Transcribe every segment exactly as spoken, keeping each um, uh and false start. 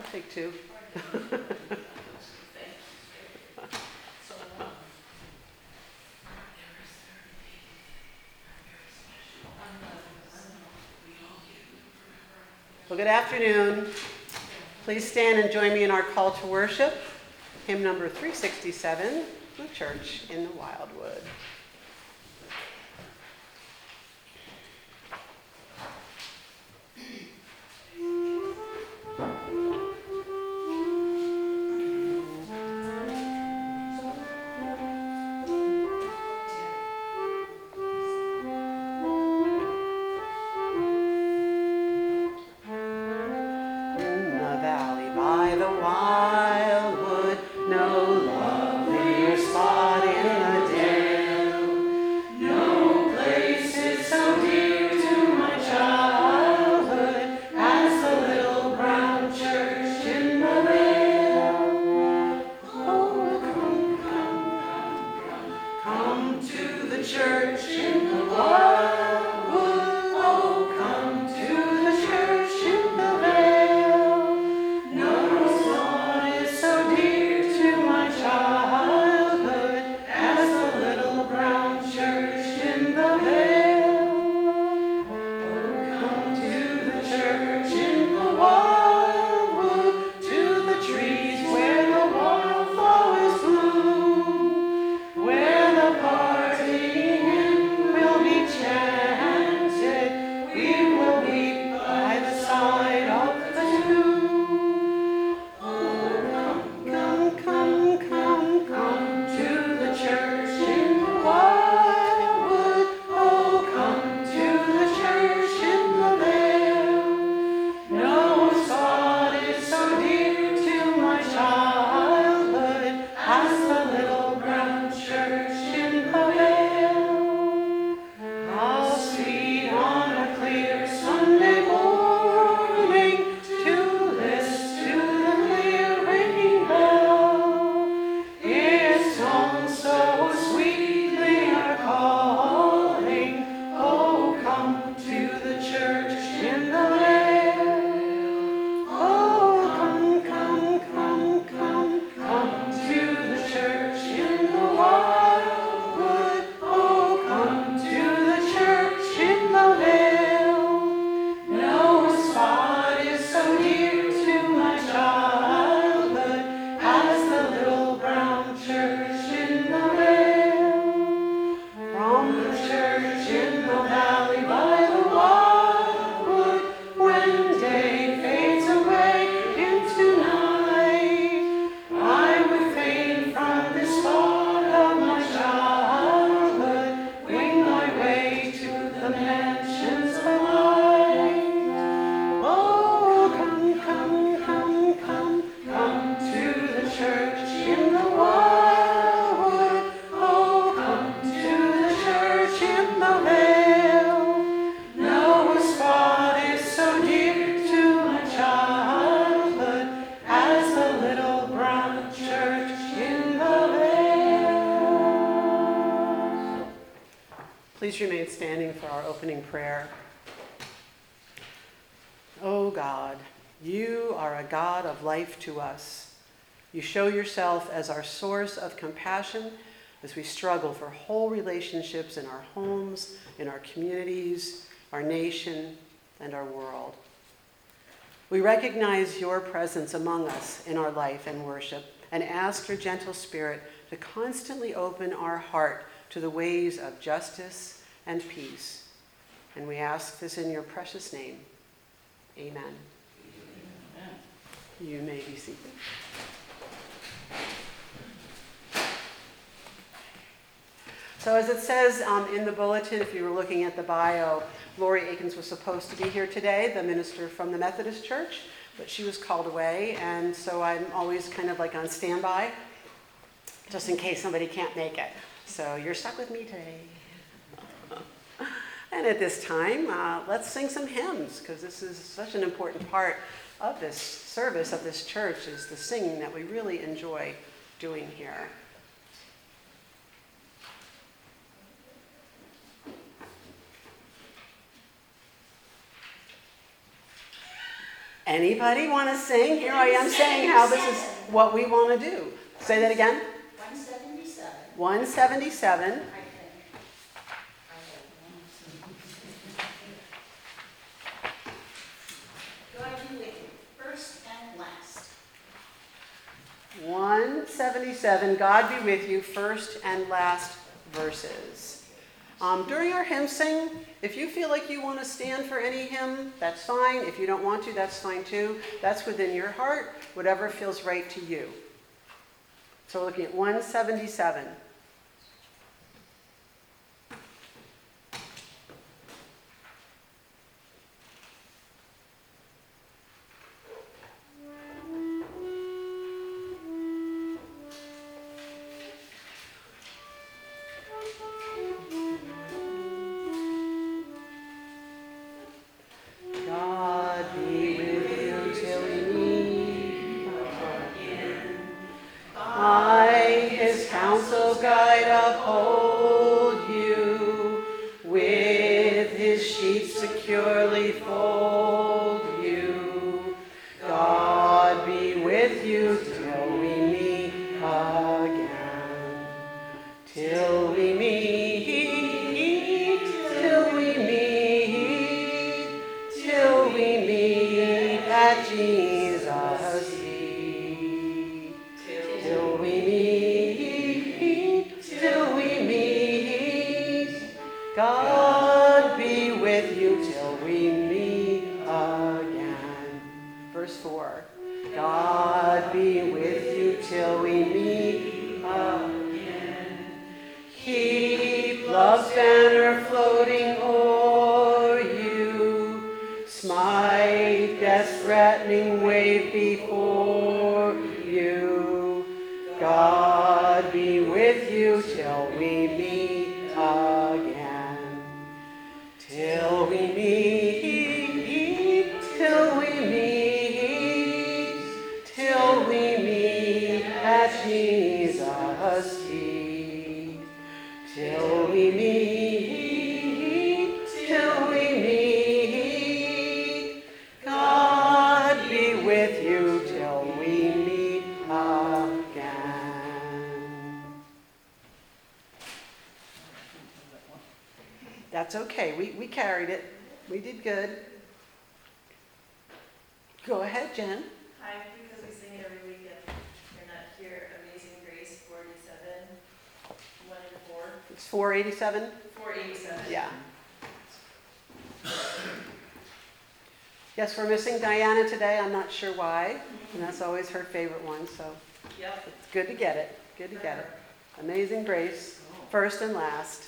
take two. Well, good afternoon. Please stand and join me in our call to worship. Hymn number three sixty-seven, The Church in the Wildwood. Please remain standing for our opening prayer. O God, you are a God of life to us. You show yourself as our source of compassion as we struggle for whole relationships in our homes, in our communities, our nation, and our world. We recognize your presence among us in our life and worship and ask your gentle spirit to constantly open our heart to the ways of justice and peace. And we ask this in your precious name. Amen. Amen. You may be seated. So as it says um, in the bulletin, if you were looking at the bio, Lori Akins was supposed to be here today, the minister from the Methodist Church, but she was called away, and so I'm always kind of like on standby, just in case somebody can't make it. So you're stuck with me today. And at this time, uh, let's sing some hymns, because this is such an important part of this service of this church, is the singing that we really enjoy doing here. Anybody want to sing? Here I am saying how this is what we want to do. Say that again. one seventy-seven. one seventy-seven. I think. God be with you, first and last. one seventy-seven, God be with you, first and last verses. Um, during our hymn sing, if you feel like you want to stand for any hymn, that's fine. If you don't want to, that's fine too. That's within your heart, whatever feels right to you. So we're looking at one seventy-seven. Securely fold you. God be with you till we meet again. Till we meet, till we meet, till we meet at Jesus' feet. Till we meet, till we meet. God be with you till we meet again. Verse four. God be with you till we meet again. Keep love's banner floating o'er you. Smite death's threatening wave before you. God be with you till we meet again. Till we meet, till we meet, till we meet at Jesus' feet. Till we meet, till we meet. God be with you till we meet again. That's okay. We, we carried it. We did good. Go ahead, Jen. Hi, because we sing it every week and you're not here. Amazing Grace, forty-seven, one and four. It's four eighty-seven? four eighty-seven. Yeah. Yes, we're missing Diana today. I'm not sure why. And that's always her favorite one, so Yep. it's good to get it. Good to get it. Amazing Grace, first and last.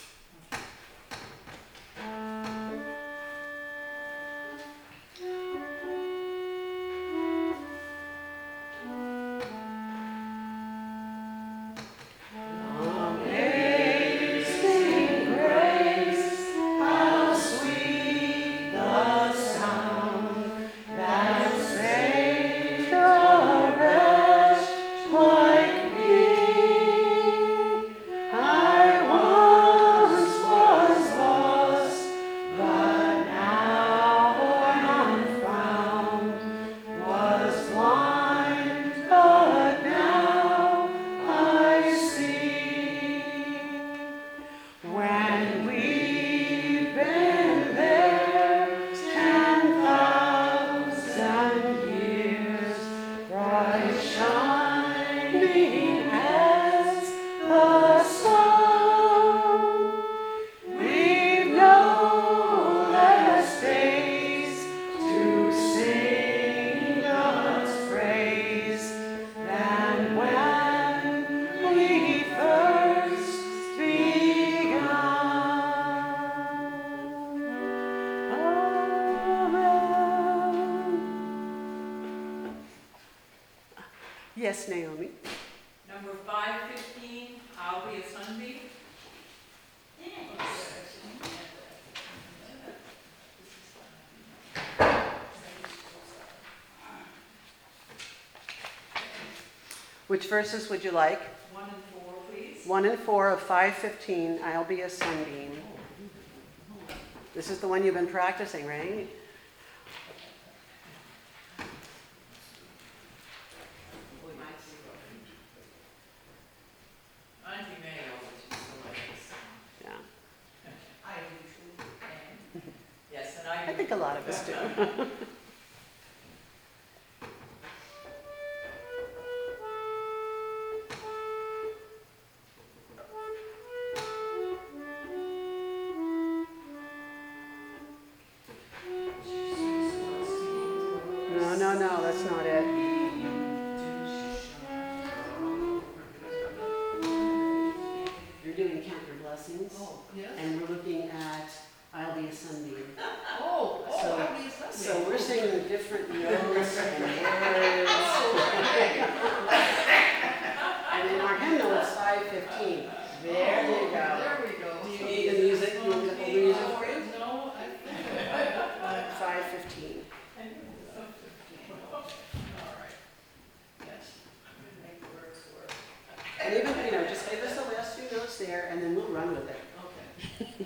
Yes, Naomi. Number five fifteen, I'll be a sunbeam. Which verses would you like? One and four, please. One and four of five fifteen, I'll be a sunbeam. This is the one you've been practicing, right? a lot of us do. No, no, no, that's not it. You're doing Count Your Blessings, Oh, yes? and we're looking at I'll Be a Sunbeam. Oh, oh, So- that'd be something. So we're singing different notes and words. And in our hymnal, it's five fifteen. There you go. There we go. Do you need the music? You want me to hold the music for you? No, I think. five fifteen. All right. Yes. Make the words work. And even, you know, just give us the last few notes there, and then we'll run with it. Okay.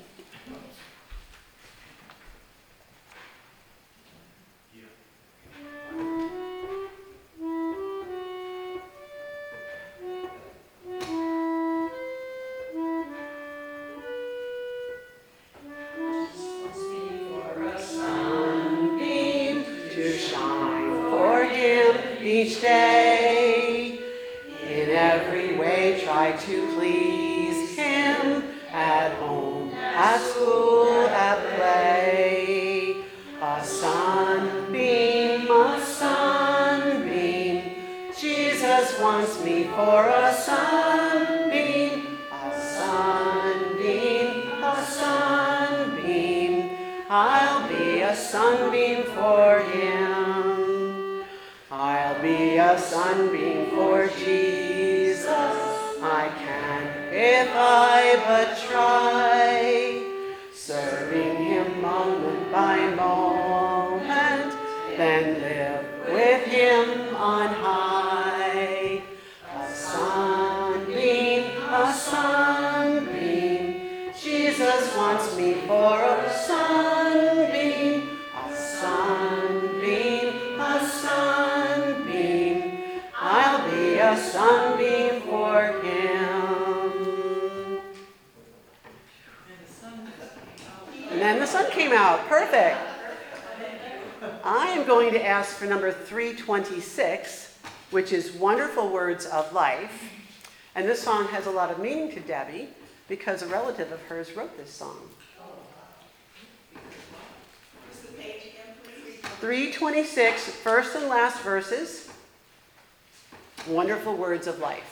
Sunbeam to shine for him each day. In every way try to please him, at home, at school, at play. A sunbeam, a sunbeam, Jesus wants me for a sunbeam, a sunbeam, a sunbeam. I'll be a sunbeam for him. I'll be a sunbeam for Jesus. I can if I but try, serving him moment by moment, then live with him on high. A sunbeam, a sunbeam, Jesus wants me for a sunbeam, a sunbeam, a sunbeam. I'll be a sunbeam for him. And then the sun came out. Perfect. I am going to ask for number three twenty-six, which is Wonderful Words of Life. And this song has a lot of meaning to Debbie because a relative of hers wrote this song. What's the page again, please? three twenty-six, first and last verses. Wonderful Words of Life.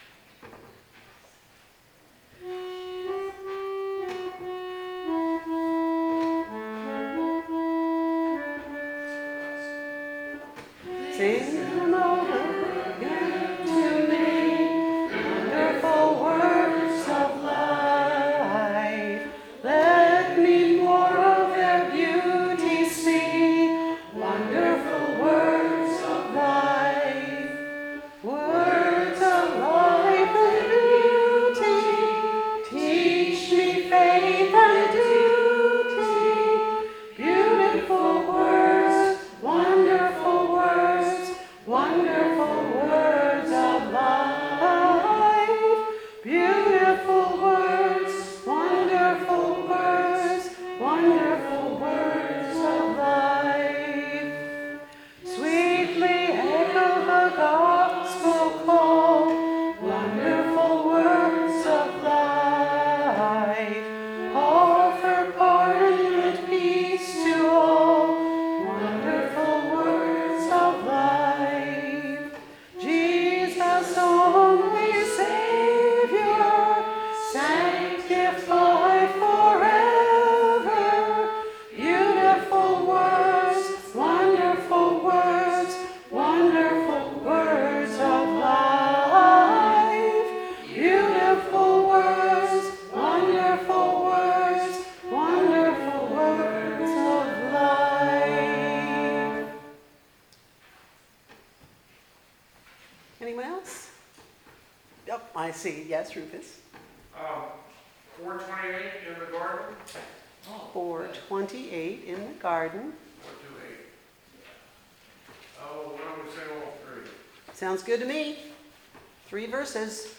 Sing them over again to me, wonderful words of life. Let me more of their beauty see, wonderful words of life. Words of life and beauty, teach me faith and duty. Beautiful words, wonderful words, wonderful words of life. Beautiful words, wonderful words, wonderful words of life. Sweetly echo the gospel call, wonderful words of life. Offer pardon and peace to all, wonderful words of life. Jesus, only Savior, sanctify forever. Beautiful words, wonderful words, wonderful words of life. Beautiful words, wonderful words, wonderful words of life. Anyone else? Oh, I see. Yes, Rufus. Um, four twenty-eight in the garden, Oh, four twenty-eight in the garden. four two eight. Oh, why don't we say all three? Sounds good to me. Three verses.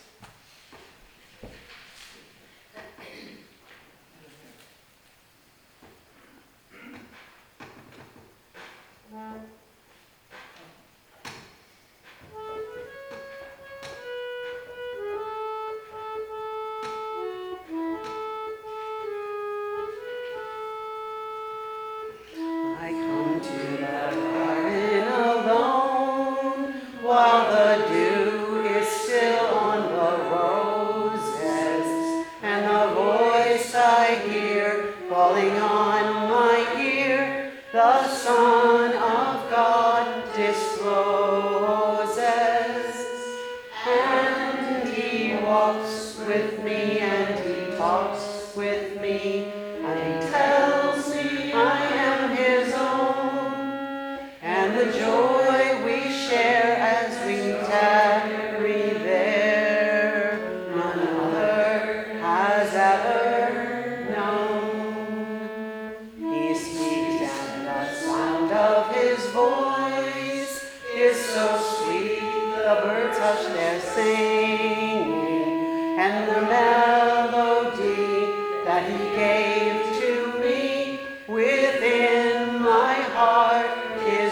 roses, and he walks with me, and he talks with me, and he tells me I am his own, and the joy we share as we tarry there, none other has ever known. He speaks, and the sound of his voice is so sweet, the birds hush their singing, and the melody that he gave to me within my heart is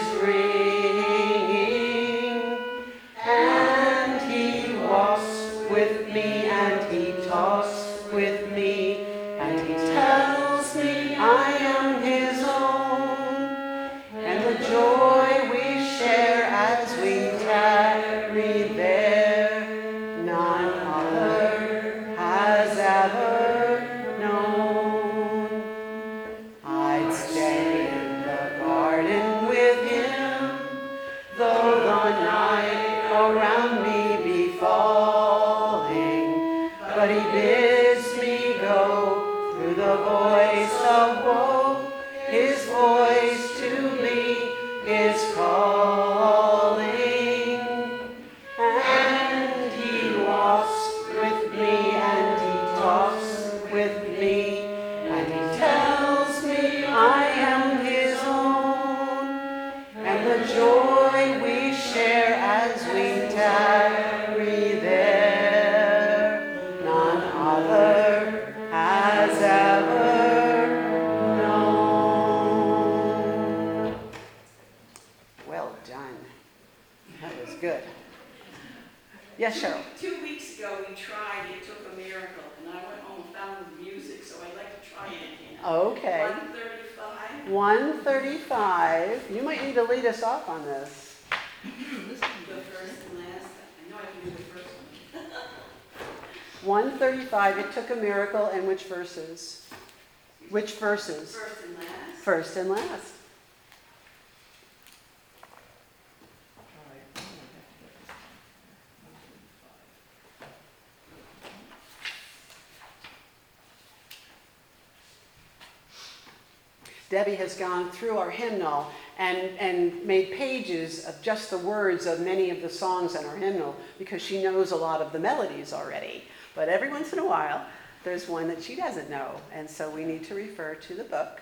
ringing. And he walks with me, and he talks with me, and he tells me I am his own, and the joy we share as we tarry there, none other has ever known. I'd stay in the garden with him, though the night around me be falling, but he bids me go through the voice of woe. His voice to me is calling, and he walks with me, and he talks with me, and he tells me I am his own, and the joy we share as we tarry there, none other has ever known. Well done. That was good. Yes, Cheryl. Two weeks ago, we tried It Took a Miracle, and I went home and found the music, so I'd like to try it again. Okay. one thirty-five, one thirty-five. You might need to lead us off on this. the first and last. I know I can do the first one. one thirty-five, It Took a Miracle, and which verses? Which verses? First and last. First and last. All right. I'm gonna have to get this. Debbie has gone through our hymnal and, and made pages of just the words of many of the songs in our hymnal because she knows a lot of the melodies already. But every once in a while, there's one that she doesn't know, and so we need to refer to the book.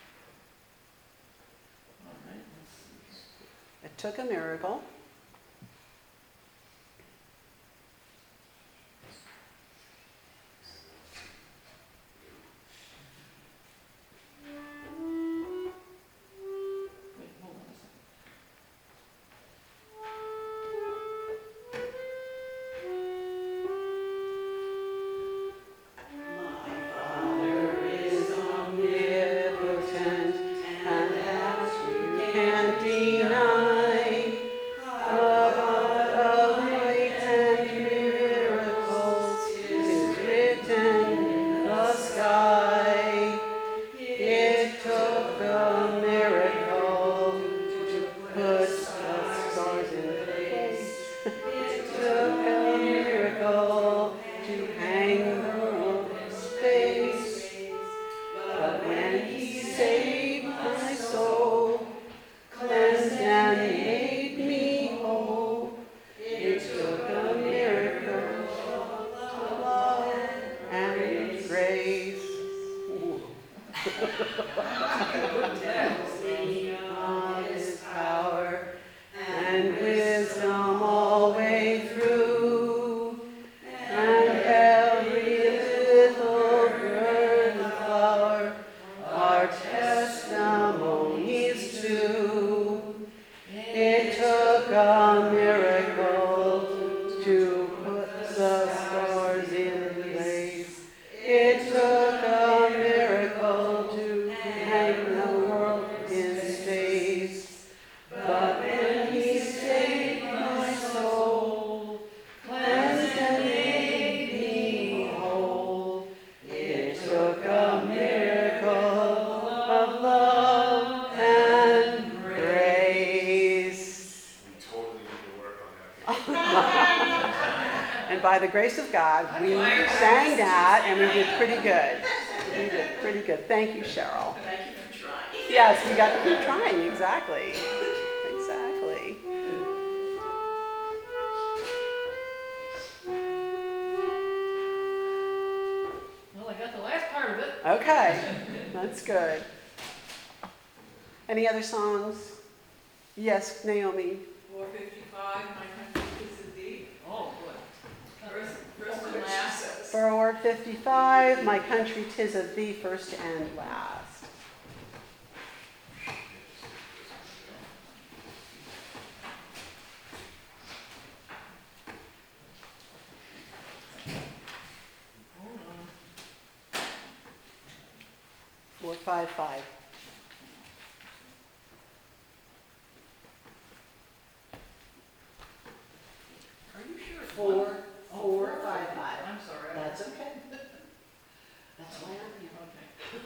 All right, let's see. It Took a Miracle. Wait, hold on a second. Father is omnipotent, and that you can't deny. A God of might and miracles is written in the sky. It took a miracle to put the stars in place. It took a miracle to hang the world in space. But when he saved my soul, cleansed and made me whole, it took a miracle of love and grace. Ooh. Tells me of his power and wisdom all way through, and every little bird and flower are testimonies too. It took a miracle to put the stars in place. It took a miracle to hang the world in space. But when he saved my soul, cleansed and made me whole, it took a miracle of love and grace. We totally And by the grace of God, we sang that and we did pretty good. We did pretty good. Thank you, Cheryl. Thank you for trying. Yes, we got to keep trying, exactly. Exactly. Well, I got the last part of it. Okay, that's good. Any other songs? Yes, Naomi. Four fifty-five, my country is a thee. Oh, boy. First, first and last. four fifty-five, My Country 'Tis of Thee, first and last. Hold on. four five five. Are you sure? it's Four, one? Oh, four, five, five. I'm sorry. That's okay. That's why I'm here. Okay.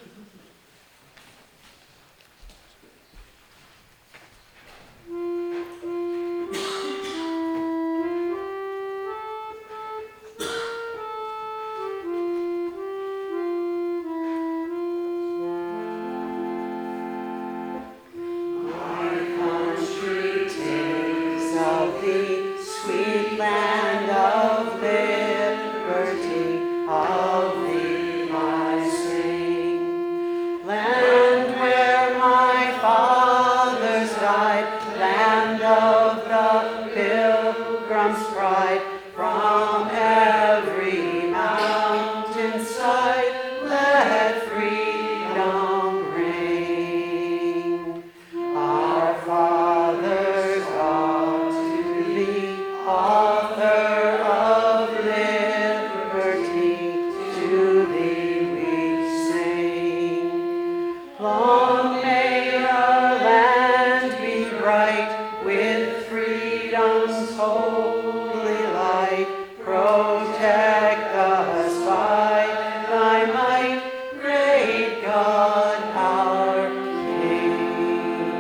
Country, 'tis of thee, sweet land of liberty, of thee I sing. Land where my fathers died, land of the pilgrim's pride, from every mountainside, let freedom ring. Our Father God, to thee, author of liberty, to thee we sing. Long may our land be bright with freedom's holy light. Protect us by thy might, great God, our King.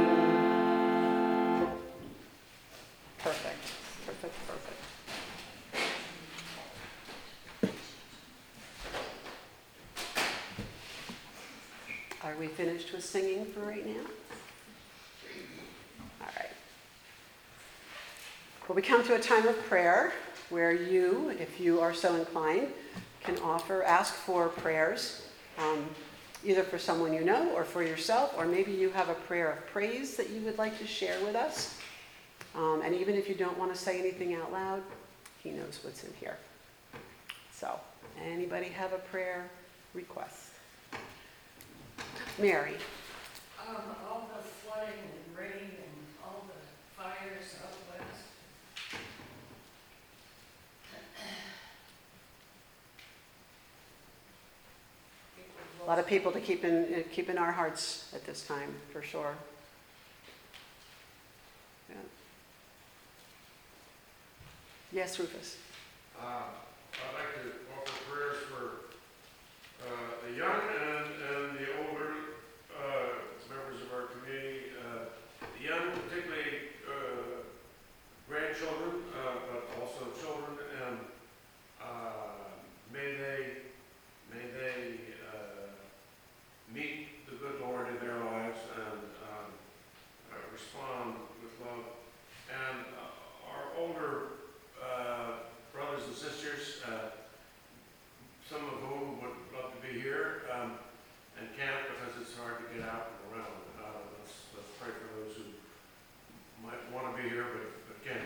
Perfect, perfect, perfect. Are we finished with singing for right now? All right. Well, we come to a time of prayer where you, if you are so inclined, can offer, ask for prayers, um, either for someone you know or for yourself, or maybe you have a prayer of praise that you would like to share with us. Um, and even if you don't want to say anything out loud, he knows what's in here. So, anybody have a prayer request? Mary. Um, all the flooding and rain and all the fires out west. A lot of people to keep in, uh, keep in our hearts at this time, for sure. Yeah. Yes, Rufus. Uh, I'd like to offer prayers for uh, the young and, and the older uh, members of our community. Uh, the young, particularly uh, grandchildren, uh, but also children, and uh, may they, may they uh, meet the good Lord in their lives and um, uh, respond with love. And uh, our older uh, brothers and sisters, uh, some of whom would love to be here um, and can't because it's hard to get out and around. Uh, let's, let's pray for those who might want to be here but, but can't.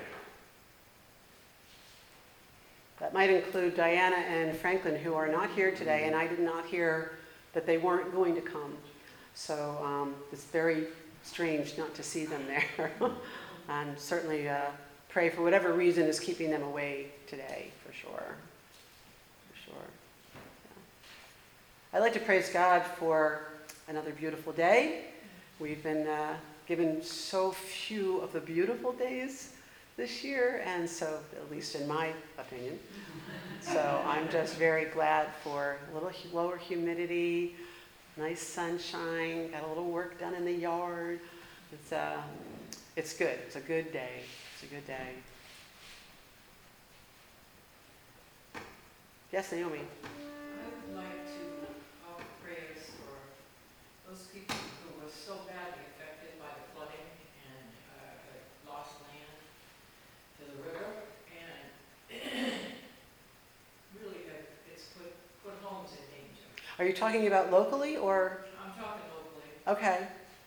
That might include Diana and Franklin, who are not here today, and I did not hear that they weren't going to come. So um, it's very strange not to see them there. And certainly uh, pray for whatever reason is keeping them away today, for sure. For sure. Yeah. I'd like to praise God for another beautiful day. We've been uh, given so few of the beautiful days this year, and so, at least in my opinion. So I'm just very glad for a little hu- lower humidity, nice sunshine, got a little work done in the yard. It's, uh, it's good. It's a good day. It's a good day. Yes, Naomi? I would like to offer prayers for those people who were so badly affected by the flooding and uh, lost land to the river, and really uh, it's put, put homes in danger. Are you talking about locally or? I'm talking locally. Okay,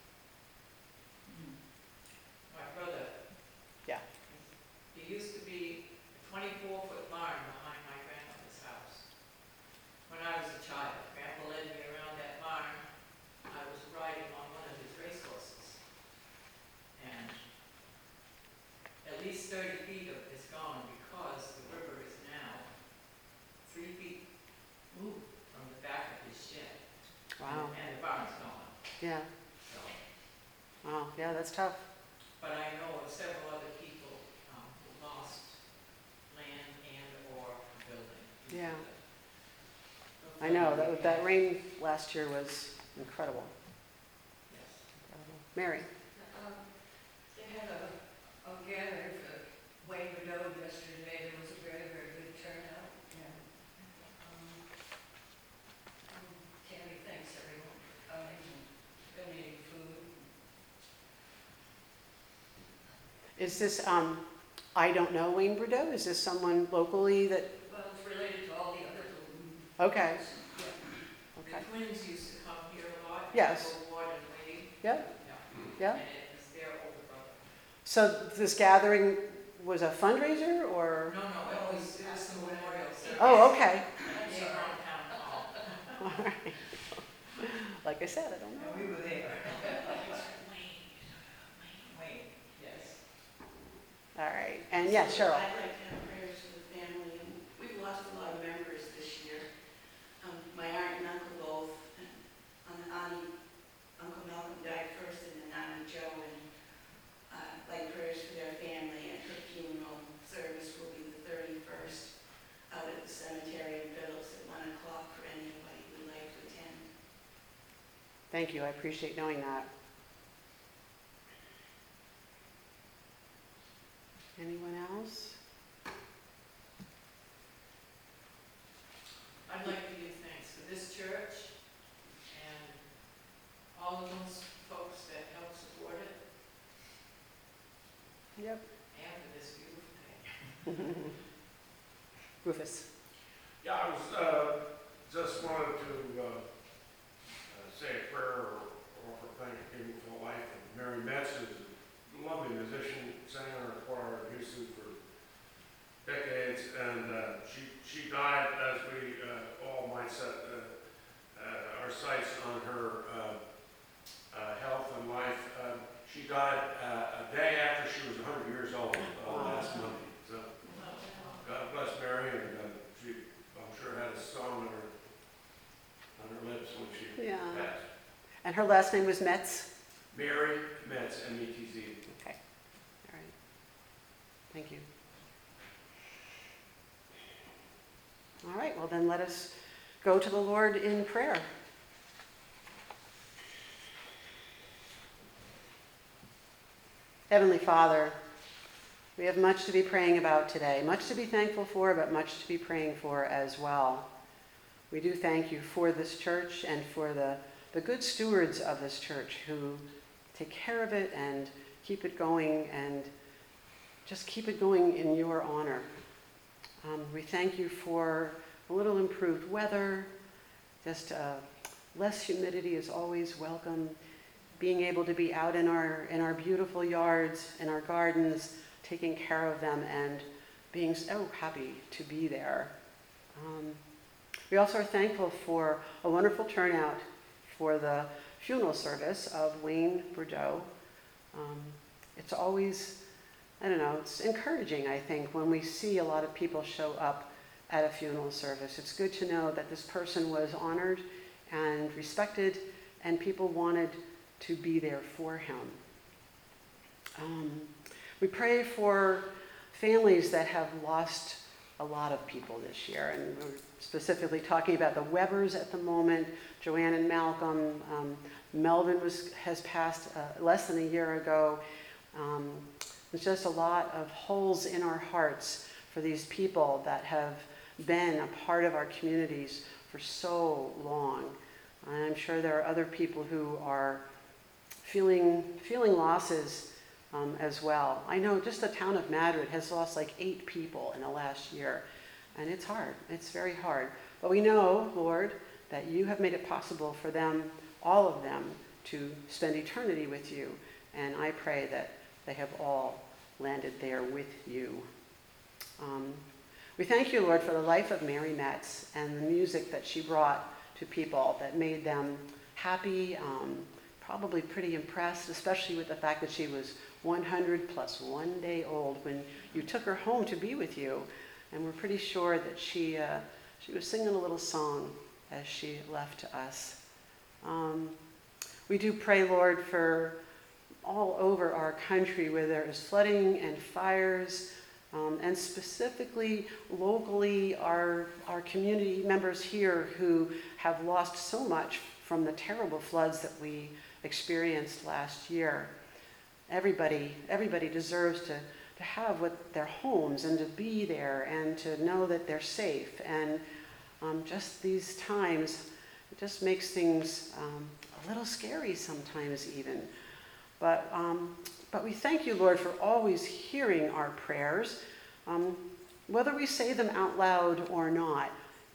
My brother. Yeah. There used to be a twenty-four foot barn behind my grandmother's house. When I was a child, Grandpa led me around that barn. I was riding on one of his racehorses. And at least thirty feet of it is gone because the river is now three feet from the back of his shed. wow, And the barn's gone, yeah, so. wow, yeah, that's tough. But I know of several other people um, who lost land and/or a building. due to Yeah. the- I know, that, that rain last year was incredible. Yes. Incredible. Mary? Um, They had a, a gathering for Wayne Rideau yesterday, there was a very, very good turnout, and, um, um, Tammy thanks everyone for coming and donating food. Is this, um, I don't know Wayne Bordeaux? Is this someone locally that, Well, it's related to all the other little. okay, Yeah. okay, The twins used to come here a lot. Yes. Go Ward and Wade. Yep. Yeah. yeah? And it was their older brother. So this gathering was a fundraiser or? No, no, it was, it was the memorial service. Oh, okay. I'm Here sorry. on town hall. All right. Like I said, I don't know. we were there. Wayne, yes. All right, and yeah, Cheryl. I'd like to have prayers for the family, and we've lost a lot of members this year. Um, my aunt and uncle both, and um, Auntie, Uncle Malcolm died first, and then Auntie Joe, and uh, like prayers for their family, and her funeral service will be the thirty-first out at the cemetery in Phillips at one o'clock for anybody who'd like to attend. Thank you, I appreciate knowing that. Anyone else? I'd like to give thanks for this church and all of those folks that help support it, Yep. and for this beautiful day. Rufus? Yeah, I was, uh, just wanted to, uh, uh, say a prayer or offer thanksgiving for the life of Mary Metz, who's a lovely musician, sang in our choir in Houston for decades, and, uh, she, she died as we, uh, all might set, uh, uh, our sights on her, uh, uh, health and life. Uh, she died, uh, a day after she was a hundred years old, uh, last Monday, so. God bless Mary, and uh, she, I'm sure, had a song on her, on her lips when she Yeah. passed. And her last name was Metz? Mary Metz, M E T Z. Okay, all right. Thank you. All right, well then let us go to the Lord in prayer. Heavenly Father, we have much to be praying about today, much to be thankful for, but much to be praying for as well. We do thank you for this church and for the, the good stewards of this church who take care of it and keep it going and just keep it going in your honor. Um, we thank you for a little improved weather, just uh, less humidity is always welcome, being able to be out in our, in our beautiful yards, in our gardens, taking care of them and being so happy to be there. Um, we also are thankful for a wonderful turnout for the funeral service of Wayne Bordeaux. Um, it's always, I don't know, it's encouraging, I think, when we see a lot of people show up at a funeral service. It's good to know that this person was honored and respected and people wanted to be there for him. Um, we pray for families that have lost a lot of people this year, and we're specifically talking about the Webbers at the moment, Joanne and Malcolm. Um, Melvin was, has passed uh, less than a year ago. Um, there's just a lot of holes in our hearts for these people that have been a part of our communities for so long. And I'm sure there are other people who are feeling, feeling losses um, as well. I know just the town of Madrid has lost like eight people in the last year. And it's hard. It's very hard. But we know, Lord, that you have made it possible for them, all of them, to spend eternity with you. And I pray that they have all landed there with you. Um, we thank you, Lord, for the life of Mary Metz and the music that she brought to people that made them happy, um, probably pretty impressed, especially with the fact that she was one hundred plus one day old when you took her home to be with you. And we're pretty sure that she, uh, she was singing a little song as she left to us. Um, we do pray, Lord, for all over our country where there is flooding and fires, um, and specifically locally our, our community members here who have lost so much from the terrible floods that we experienced last year. Everybody, everybody deserves to, to have what their homes and to be there and to know that they're safe. And um, just these times, it just makes things um, a little scary sometimes even. But, um, but we thank you, Lord, for always hearing our prayers, um, whether we say them out loud or not.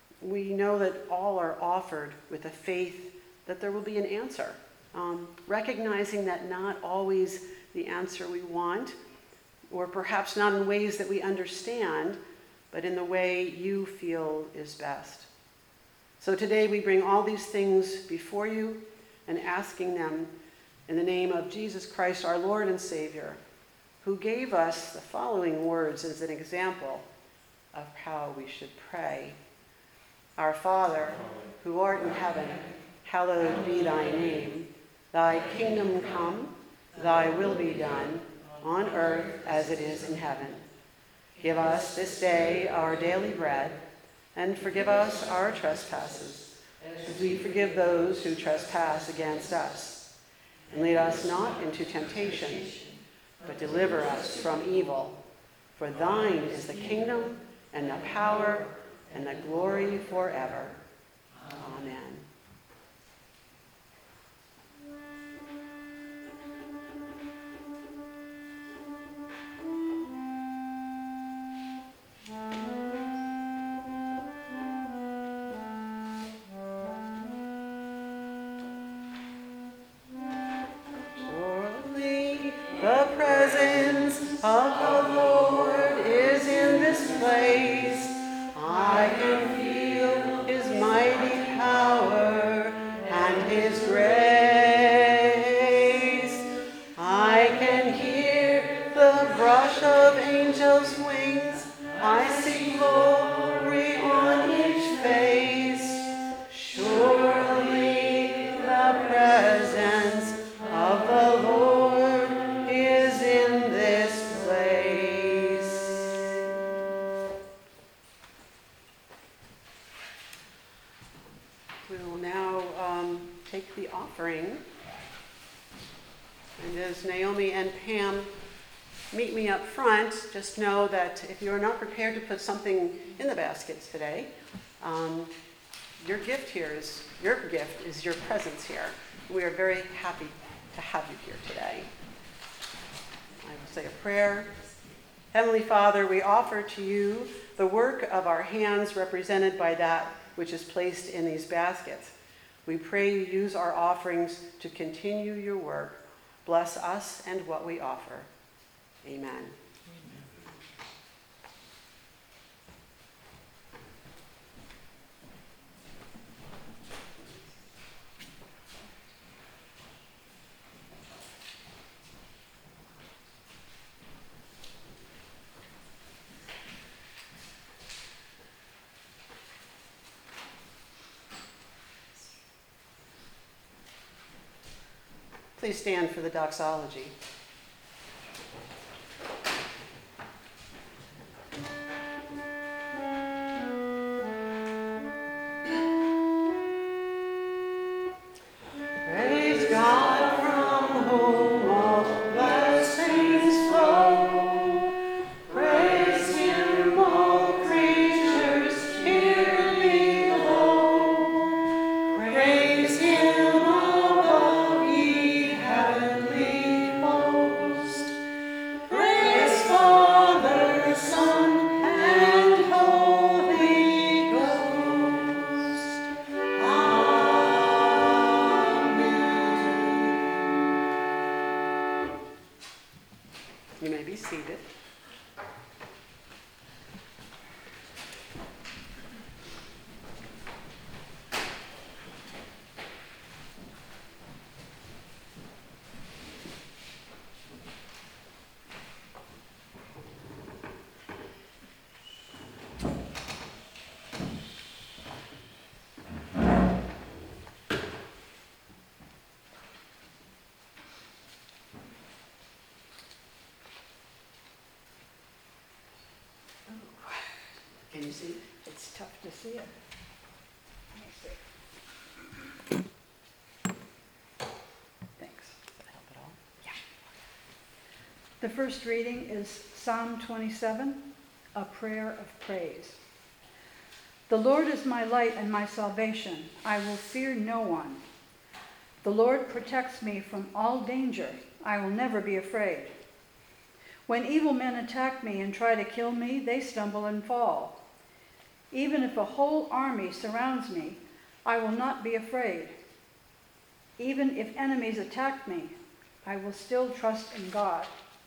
We know that all are offered with a faith that there will be an answer, um, recognizing that not always the answer we want, or perhaps not in ways that we understand, but in the way you feel is best. So today we bring all these things before you and asking them in the name of Jesus Christ, our Lord and Savior, who gave us the following words as an example of how we should pray. Our Father, who art in heaven, hallowed be thy name. Thy kingdom come, thy will be done, on earth as it is in heaven. Give us this day our daily bread, and forgive us our trespasses, as we forgive those who trespass against us. And lead us not into temptation, but deliver us from evil. For thine is the kingdom, and the power, and the glory forever. Amen. Surely the presence of the Lord is in this place. I can feel his mighty power and his grace. I can hear the brush of angels' wings. I see glory on each face. Surely the presence of the Lord is in this place. We will now um, take the offering. And as Naomi and Pam meet me up front, just know that if you are not prepared to put something in the baskets today, um, your gift here is, your gift is your presence here. We are very happy to have you here today. I will say a prayer. Heavenly Father, we offer to you the work of our hands represented by that which is placed in these baskets. We pray you use our offerings to continue your work. Bless us and what we offer. Amen. Please stand for the doxology. Praise God from whom all blessings flow. Praise him, all creatures Can you see? It's tough to see it. Let me see. Thanks. Does that help at all? The first reading is Psalm twenty-seven, a prayer of praise. The Lord is my light and my salvation. I will fear no one. The Lord protects me from all danger. I will never be afraid. When evil men attack me and try to kill me, they stumble and fall. Even if a whole army surrounds me, I will not be afraid. Even if enemies attack me, I will still trust in God.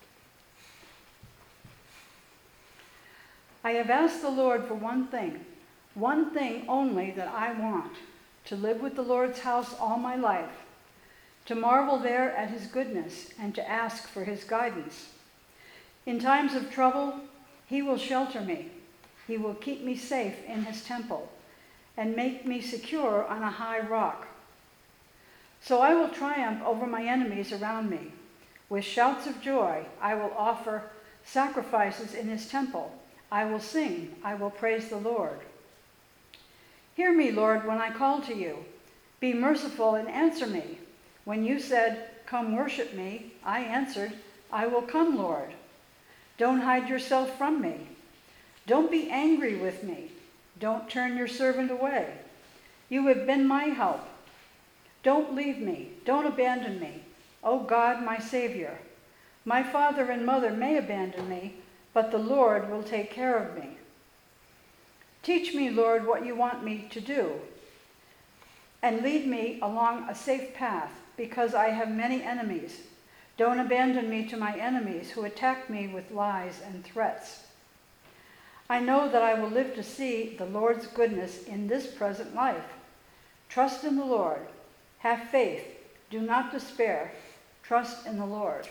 I have asked the Lord for one thing, one thing only that I want, to live with the Lord's house all my life, to marvel there at his goodness and to ask for his guidance. In times of trouble, he will shelter me. He will keep me safe in his temple and make me secure on a high rock. So I will triumph over my enemies around me. With shouts of joy, I will offer sacrifices in his temple. I will sing, I will praise the Lord. Hear me, Lord, when I call to you. Be merciful and answer me. When you said, "Come worship me," I answered, "I will come, Lord." Don't hide yourself from me. Don't be angry with me. Don't turn your servant away. You have been my help. Don't leave me. Don't abandon me. O God, my Savior. My father and mother may abandon me, but the Lord will take care of me. Teach me, Lord, what you want me to do, and lead me along a safe path, because I have many enemies. Don't abandon me to my enemies who attack me with lies and threats. I know that I will live to see the Lord's goodness in this present life. Trust in the Lord. Have faith. Do not despair. Trust in the Lord.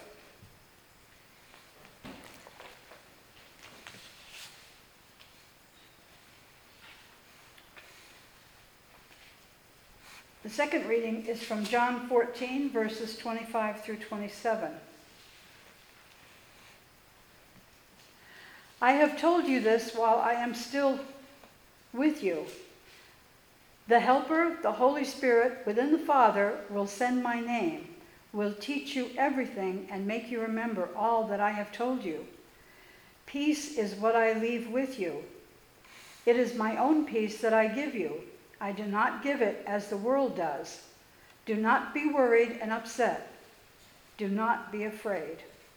The second reading is from John fourteen, verses twenty-five through twenty-seven. I have told you this while I am still with you. The Helper, the Holy Spirit within the Father, will send my name, will teach you everything and make you remember all that I have told you. Peace is what I leave with you. It is my own peace that I give you. I do not give it as the world does. Do not be worried and upset. Do not be afraid.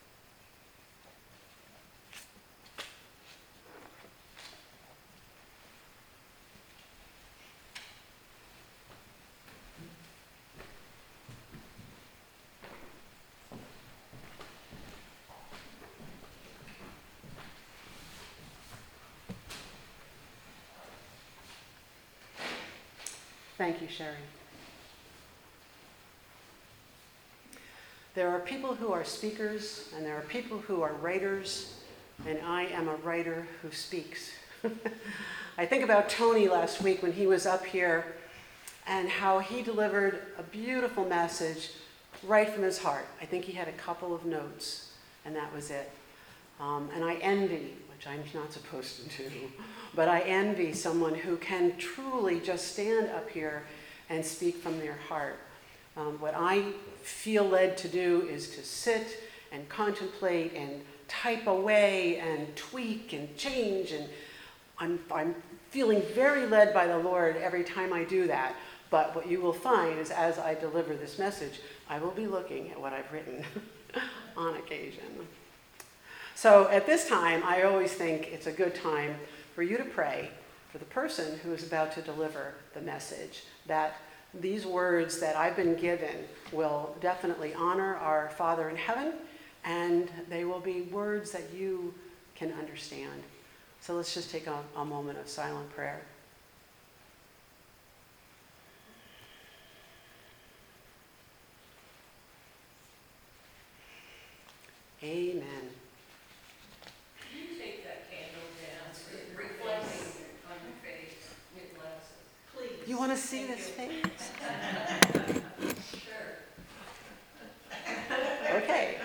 Thank you, Sherry. There are people who are speakers, and there are people who are writers, and I am a writer who speaks. I think about Tony last week when he was up here and how he delivered a beautiful message right from his heart. I think he had a couple of notes, and that was it. Um, and I envy, which I'm not supposed to do, but I envy someone who can truly just stand up here and speak from their heart. Um, what I feel led to do is to sit and contemplate and type away and tweak and change, and I'm, I'm feeling very led by the Lord every time I do that. But what you will find is as I deliver this message, I will be looking at what I've written on occasion. So at this time, I always think it's a good time for you to pray for the person who is about to deliver the message, that these words that I've been given will definitely honor our Father in heaven, and they will be words that you can understand. So let's just take a, a moment of silent prayer. Amen. Can you take that candle down? It's reflecting on your face, your glasses. Please. You want to see Thank this you. face? Sure. Okay.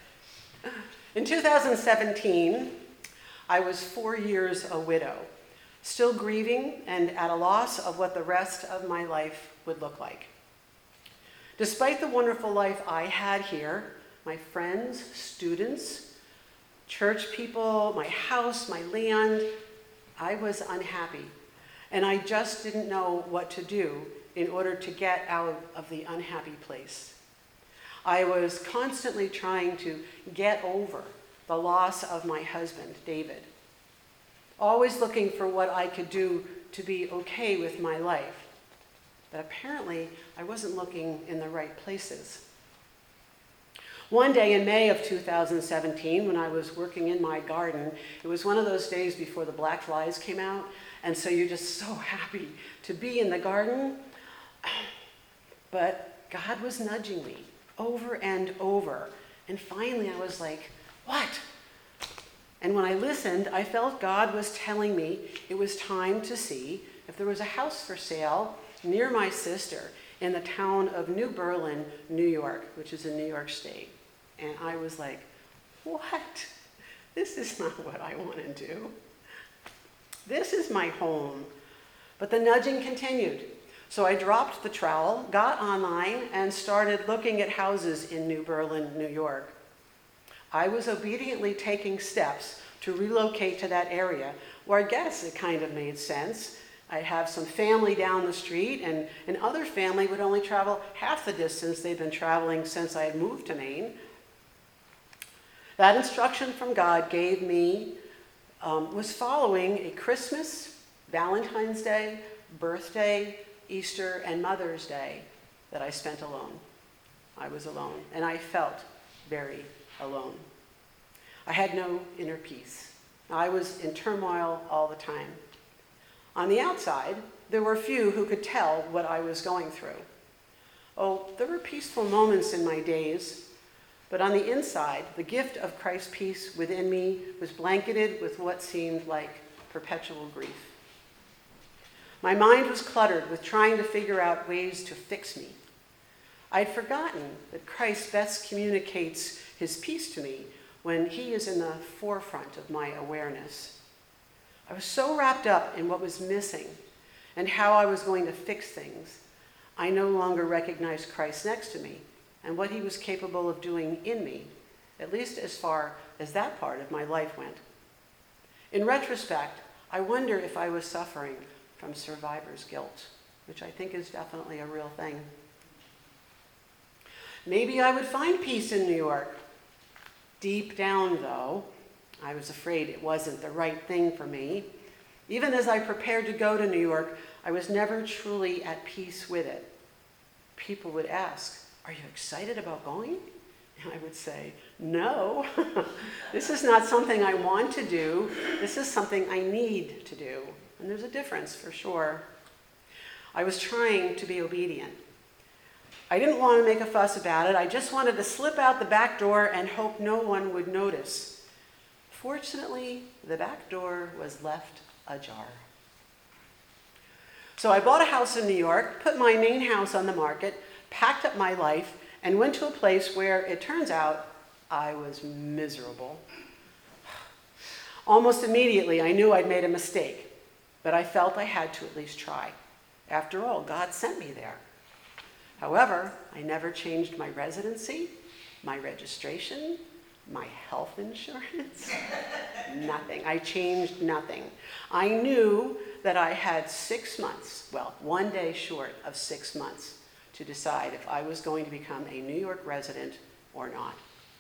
In two thousand seventeen, I was four years a widow. still grieving and at a loss of what the rest of my life would look like. Despite the wonderful life I had here, my friends, students, church people, my house, my land, I was unhappy. And I just didn't know what to do in order to get out of the unhappy place. I was constantly trying to get over the loss of my husband, David. Always looking for what I could do to be okay with my life. But apparently, I wasn't looking in the right places. One day in May of two thousand seventeen, when I was working in my garden, it was one of those days before the black flies came out, and so you're just so happy to be in the garden. But God was nudging me over and over, and finally I was like, what? And when I listened, I felt God was telling me it was time to see if there was a house for sale near my sister in the town of New Berlin, New York, which is in New York State. And I was like, what? This is not what I want to do. This is my home. But the nudging continued. So I dropped the trowel, got online, and started looking at houses in New Berlin, New York. I was obediently taking steps to relocate to that area, where I guess it kind of made sense. I'd have some family down the street, and, and other family would only travel half the distance they'd been traveling since I had moved to Maine. That instruction from God gave me um, was following a Christmas, Valentine's Day, birthday, Easter, and Mother's Day that I spent alone. I was alone, and I felt very alone. I had no inner peace. I was in turmoil all the time. On the outside, there were few who could tell what I was going through. Oh, there were peaceful moments in my days, but on the inside, the gift of Christ's peace within me was blanketed with what seemed like perpetual grief. My mind was cluttered with trying to figure out ways to fix me. I'd forgotten that Christ best communicates his peace to me when he is in the forefront of my awareness. I was so wrapped up in what was missing and how I was going to fix things, I no longer recognized Christ next to me and what he was capable of doing in me, at least as far as that part of my life went. In retrospect, I wonder if I was suffering from survivor's guilt, which I think is definitely a real thing. Maybe I would find peace in New York. Deep down, though, I was afraid it wasn't the right thing for me. Even as I prepared to go to New York, I was never truly at peace with it. People would ask, "Are you excited about going?" And I would say, "No, this is not something I want to do. This is something I need to do." And there's a difference for sure. I was trying to be obedient. I didn't want to make a fuss about it. I just wanted to slip out the back door and hope no one would notice. Fortunately, the back door was left ajar. So I bought a house in New York, put my main house on the market, packed up my life, and went to a place where it turns out I was miserable. Almost immediately, I knew I'd made a mistake, but I felt I had to at least try. After all, God sent me there. However, I never changed my residency, my registration, my health insurance, nothing. I changed nothing. I knew that I had six months, well, one day short of six months, to decide if I was going to become a New York resident or not.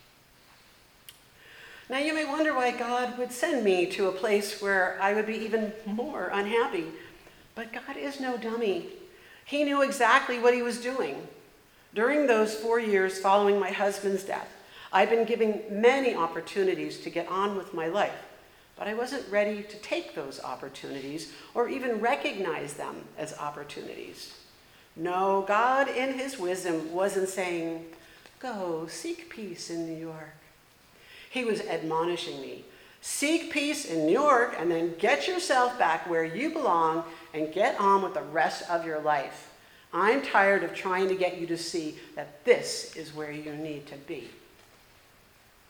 Now you may wonder why God would send me to a place where I would be even more unhappy, but God is no dummy. He knew exactly what he was doing. During those four years following my husband's death, I'd been given many opportunities to get on with my life, but I wasn't ready to take those opportunities or even recognize them as opportunities. No, God in his wisdom wasn't saying, "Go, seek peace in New York." He was admonishing me, "Seek peace in New York and then get yourself back where you belong and get on with the rest of your life. I'm tired of trying to get you to see that this is where you need to be."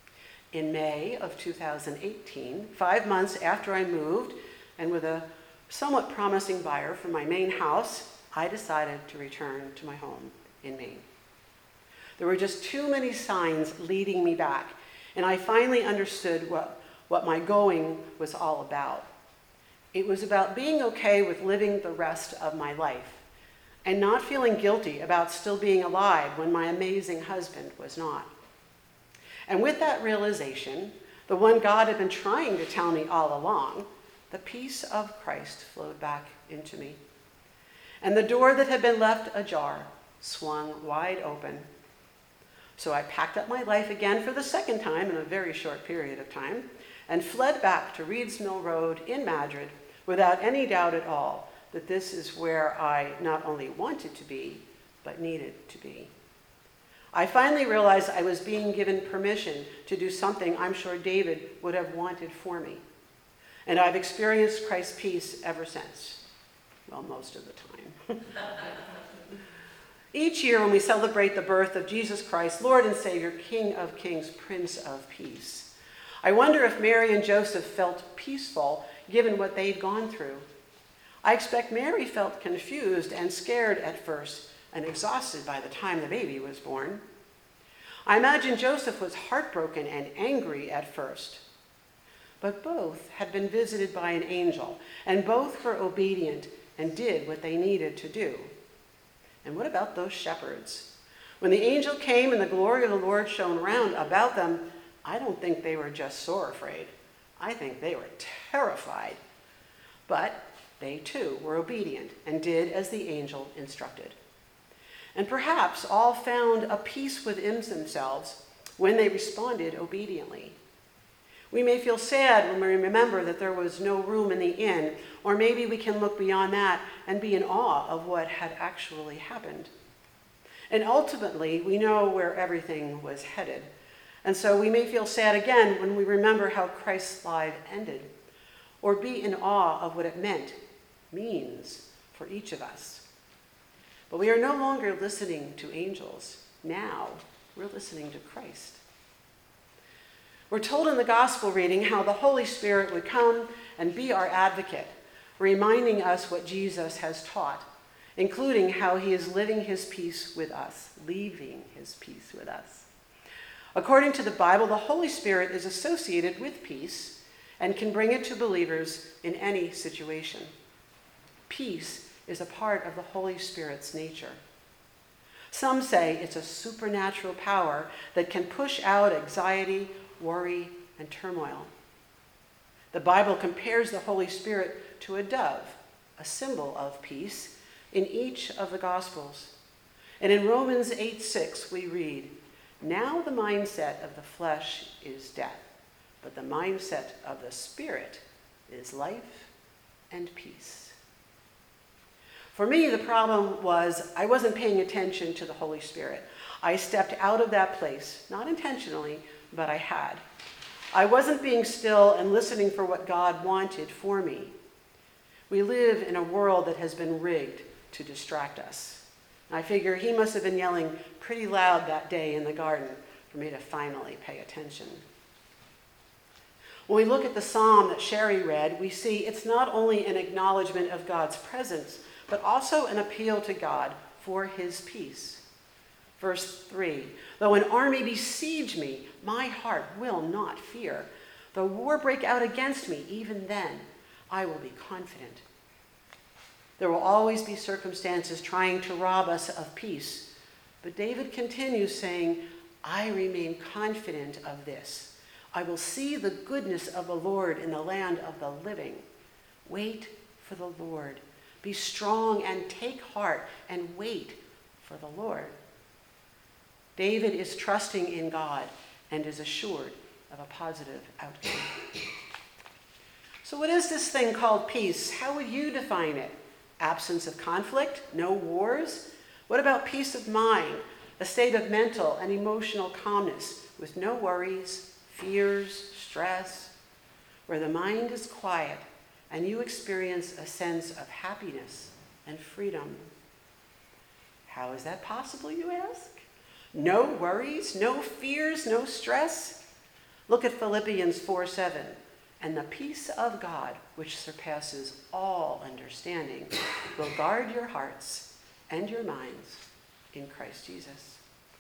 In May of two thousand eighteen, five months after I moved, and with a somewhat promising buyer for my Maine house, I decided to return to my home in Maine. There were just too many signs leading me back, and I finally understood what, what my going was all about. It was about being okay with living the rest of my life and not feeling guilty about still being alive when my amazing husband was not. And with that realization, the one God had been trying to tell me all along, the peace of Christ flowed back into me. And the door that had been left ajar swung wide open. So I packed up my life again for the second time in a very short period of time and fled back to Reeds Mill Road in Madrid without any doubt at all that this is where I not only wanted to be, but needed to be. I finally realized I was being given permission to do something I'm sure David would have wanted for me. And I've experienced Christ's peace ever since. Well, most of the time. Each year when we celebrate the birth of Jesus Christ, Lord and Savior, King of Kings, Prince of Peace, I wonder if Mary and Joseph felt peaceful given what they'd gone through. I expect Mary felt confused and scared at first and exhausted by the time the baby was born. I imagine Joseph was heartbroken and angry at first. But both had been visited by an angel, and both were obedient and did what they needed to do. And what about those shepherds? When the angel came and the glory of the Lord shone round about them, I don't think they were just sore afraid. I think they were terrified. But they too were obedient and did as the angel instructed. And perhaps all found a peace within themselves when they responded obediently. We may feel sad when we remember that there was no room in the inn, or maybe we can look beyond that and be in awe of what had actually happened. And ultimately, we know where everything was headed. And so we may feel sad again when we remember how Christ's life ended, or be in awe of what it meant, means for each of us. But we are no longer listening to angels. Now we're listening to Christ. We're told in the gospel reading how the Holy Spirit would come and be our advocate, reminding us what Jesus has taught, including how he is living his peace with us, leaving his peace with us. According to the Bible, the Holy Spirit is associated with peace and can bring it to believers in any situation. Peace is a part of the Holy Spirit's nature. Some say it's a supernatural power that can push out anxiety, worry, and turmoil. The Bible compares the Holy Spirit to a dove, a symbol of peace, in each of the Gospels. And in Romans eight six we read, "Now the mindset of the flesh is death, but the mindset of the Spirit is life and peace." For me, the problem was I wasn't paying attention to the Holy Spirit. I stepped out of that place, not intentionally, but I had. I wasn't being still and listening for what God wanted for me. We live in a world that has been rigged to distract us. I figure he must have been yelling pretty loud that day in the garden for me to finally pay attention. When we look at the psalm that Sherry read, we see it's not only an acknowledgement of God's presence, but also an appeal to God for his peace. Verse three, "Though an army besiege me, my heart will not fear. Though war break out against me, even then I will be confident." There will always be circumstances trying to rob us of peace. But David continues saying, "I remain confident of this. I will see the goodness of the Lord in the land of the living. Wait for the Lord. Be strong and take heart and wait for the Lord." David is trusting in God and is assured of a positive outcome. So what is this thing called peace? How would you define it? Absence of conflict? No wars? What about peace of mind? A state of mental and emotional calmness with no worries, fears, stress, where the mind is quiet and you experience a sense of happiness and freedom. How is that possible, you ask? No worries, no fears, no stress? Look at Philippians four seven. And the peace of God, which surpasses all understanding, will guard your hearts and your minds in Christ Jesus.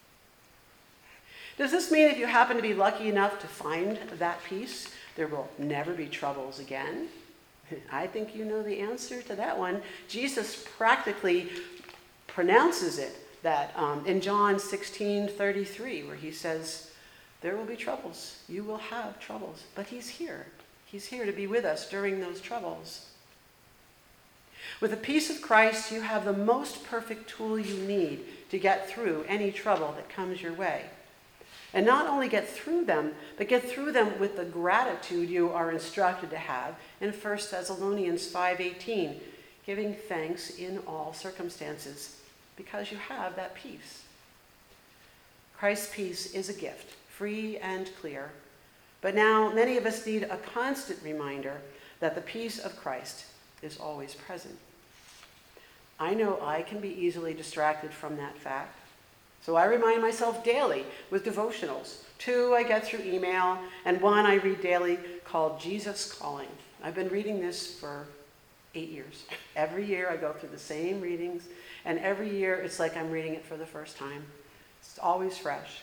Does this mean if you happen to be lucky enough to find that peace, there will never be troubles again? I think you know the answer to that one. Jesus practically pronounces it that um, in John sixteen thirty-three, where he says, there will be troubles. You will have troubles. But he's here. He's here to be with us during those troubles. With the peace of Christ, you have the most perfect tool you need to get through any trouble that comes your way. And not only get through them, but get through them with the gratitude you are instructed to have in First Thessalonians five eighteen, giving thanks in all circumstances, because you have that peace. Christ's peace is a gift, free and clear. But now many of us need a constant reminder that the peace of Christ is always present. I know I can be easily distracted from that fact. So I remind myself daily with devotionals. Two I get through email, and one I read daily called Jesus Calling. I've been reading this for eight years. Every year I go through the same readings, and every year it's like I'm reading it for the first time. It's always fresh.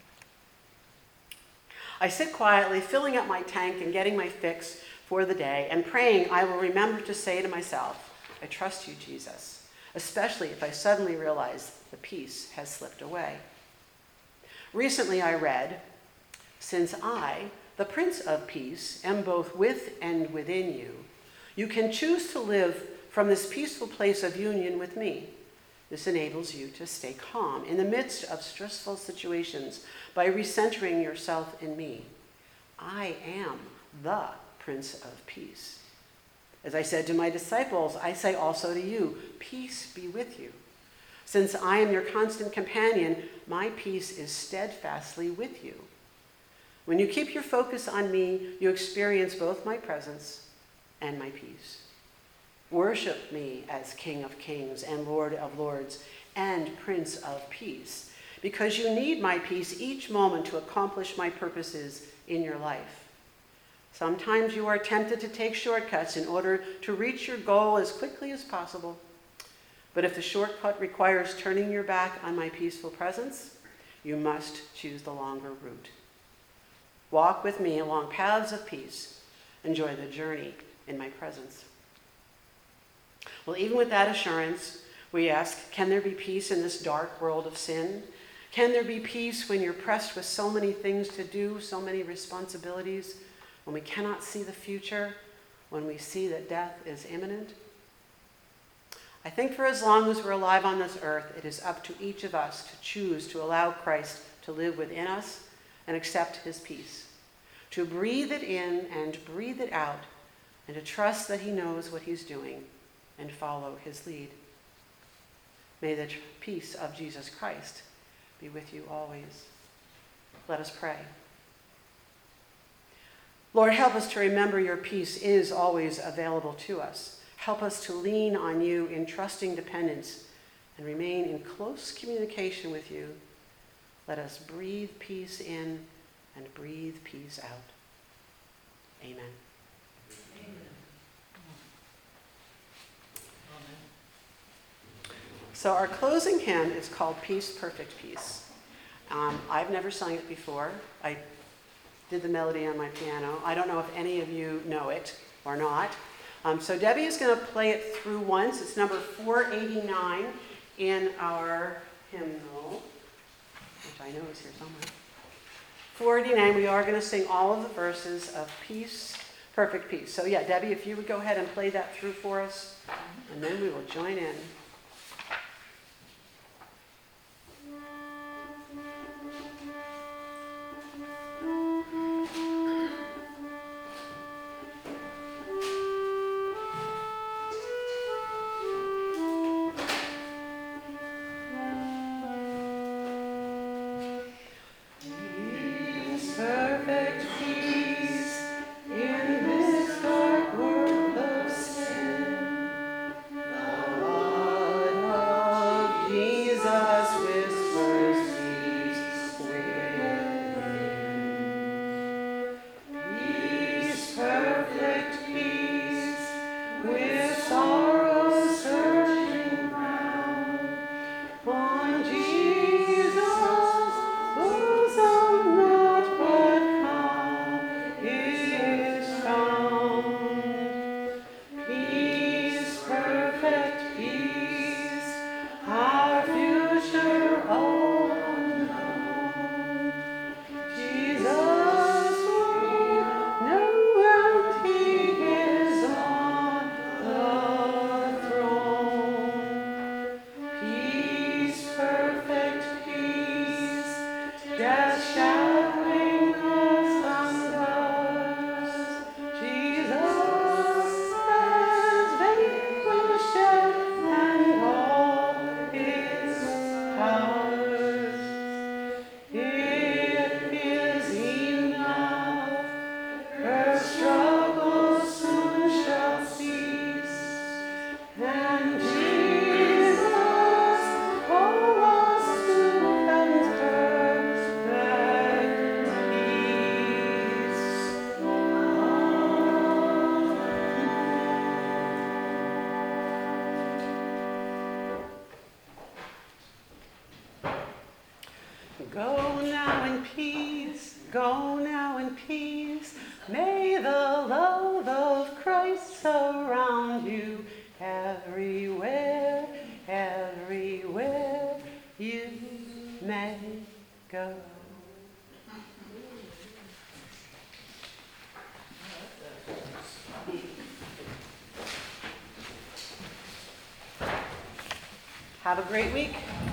I sit quietly, filling up my tank and getting my fix for the day, and praying I will remember to say to myself, I trust you, Jesus, especially if I suddenly realize the peace has slipped away. Recently I read, since I, the Prince of Peace, am both with and within you, you can choose to live from this peaceful place of union with me. This enables you to stay calm in the midst of stressful situations by recentering yourself in me. I am the Prince of Peace. As I said to my disciples, I say also to you, peace be with you. Since I am your constant companion, my peace is steadfastly with you. When you keep your focus on me, you experience both my presence and my peace. Worship me as King of Kings and Lord of Lords and Prince of Peace, because you need my peace each moment to accomplish my purposes in your life. Sometimes you are tempted to take shortcuts in order to reach your goal as quickly as possible. But if the shortcut requires turning your back on my peaceful presence, you must choose the longer route. Walk with me along paths of peace. Enjoy the journey in my presence. Well, even with that assurance, we ask, can there be peace in this dark world of sin? Can there be peace when you're pressed with so many things to do, so many responsibilities, when we cannot see the future, when we see that death is imminent? I think for as long as we're alive on this earth, it is up to each of us to choose to allow Christ to live within us and accept his peace, to breathe it in and breathe it out, and to trust that he knows what he's doing and follow his lead. May the peace of Jesus Christ be with you always. Let us pray. Lord, help us to remember your peace is always available to us. Help us to lean on you in trusting dependence and remain in close communication with you. Let us breathe peace in and breathe peace out. Amen. So our closing hymn is called Peace, Perfect Peace. Um, I've never sung it before. I did the melody on my piano. I don't know if any of you know it or not. Um, so Debbie is going to play it through once. It's number four eighty-nine in our hymnal, which I know is here somewhere. four eighty-nine, we are going to sing all of the verses of Peace, Perfect Peace. So yeah, Debbie, if you would go ahead and play that through for us, and then we will join in. Go now in peace, go now in peace. May the love of Christ surround you everywhere, everywhere you may go. Have a great week.